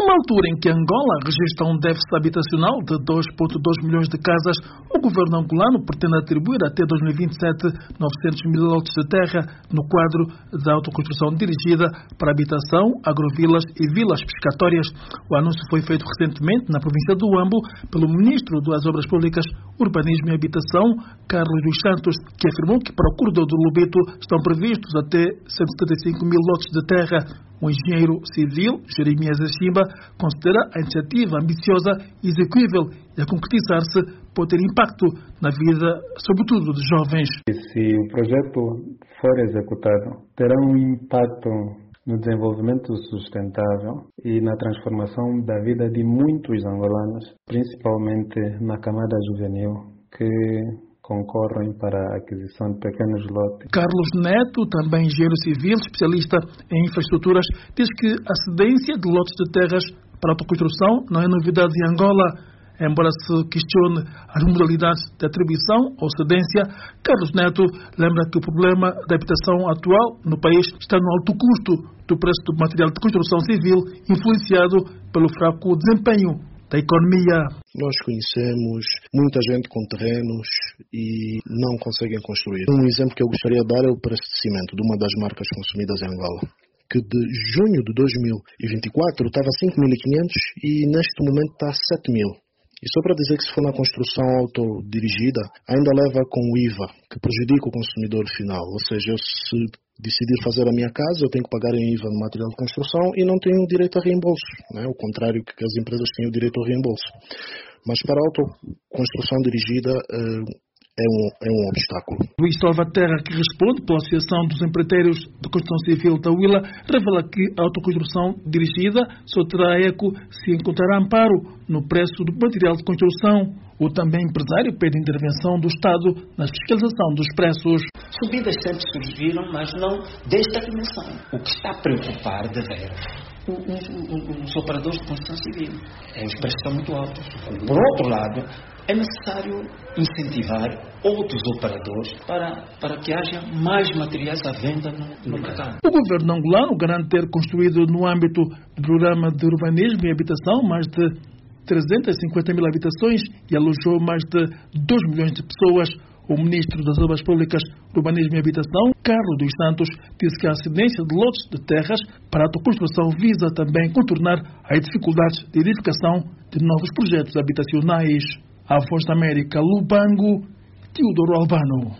Numa altura em que Angola registra um déficit habitacional de 2,2 milhões de casas, o governo angolano pretende atribuir até 2027 900 mil lotes de terra no quadro da autoconstrução dirigida para habitação, agrovilas e vilas pescatórias. O anúncio foi feito recentemente na província do Huambo pelo ministro das Obras Públicas, Urbanismo e Habitação, Carlos dos Santos, que afirmou que para o corredor do Lobito estão previstos até 175 mil lotes de terra. O engenheiro civil, Jeremias Achimba, considera a iniciativa ambiciosa e execuível e a concretizar-se pode ter impacto na vida, sobretudo dos jovens. Se o projeto for executado, terá um impacto no desenvolvimento sustentável e na transformação da vida de muitos angolanos, principalmente na camada juvenil, que concorrem para a aquisição de pequenos lotes. Carlos Neto, também engenheiro civil, especialista em infraestruturas, diz que a cedência de lotes de terras para autoconstrução não é novidade em Angola. Embora se questione as modalidades de atribuição ou cedência, Carlos Neto lembra que o problema da habitação atual no país está no alto custo do preço do material de construção civil, influenciado pelo fraco desempenho da economia. Nós conhecemos muita gente com terrenos e não conseguem construir. Um exemplo que eu gostaria de dar é o preço de cimento de uma das marcas consumidas em Angola, que de junho de 2024 estava a 5.500 e neste momento está a 7.000. E só para dizer que se for na construção autodirigida, ainda leva com o IVA, que prejudica o consumidor final. Ou seja, eu se decidir fazer a minha casa, eu tenho que pagar em IVA no material de construção e não tenho direito a reembolso, né? Ao contrário que as empresas têm o direito ao reembolso. Mas para a autoconstrução dirigida é um obstáculo. Luís Salvaterra, que responde pela Associação dos Empreiteiros de Construção Civil da Huila, revela que a autoconstrução dirigida só terá eco se encontrar amparo no preço do material de construção. O também empresário pede intervenção do Estado na fiscalização dos preços. Subidas sempre surgiram, mas não desta dimensão. O que está a preocupar de ver os operadores de construção civil. Os preços estão muito altos. Por outro lado, é necessário incentivar outros operadores para que haja mais materiais à venda no mercado. O governo angolano garante ter construído no âmbito do programa de urbanismo e habitação mais de 350 mil habitações e alojou mais de 2 milhões de pessoas. O ministro das Obras Públicas, Urbanismo e Habitação, Carlos dos Santos, disse que a cedência de lotes de terras para a autoconstrução visa também contornar as dificuldades de edificação de novos projetos habitacionais. A Voz da América, Lubango, Teodoro Albano.